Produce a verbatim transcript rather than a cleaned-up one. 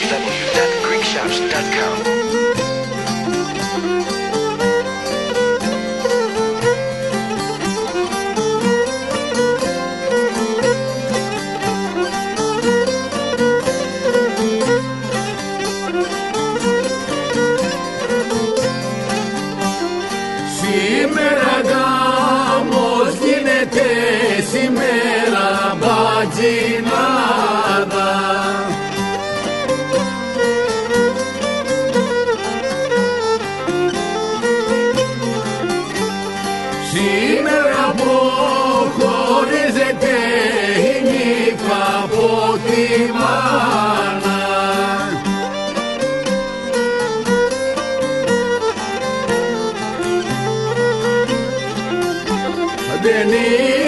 w dot greek shops dot com. Σήμερα γάμος γίνεται, σήμερα μπατζινάδα. Σήμερα αποχωρίζεται η νύφα από τη μάνα. Δεν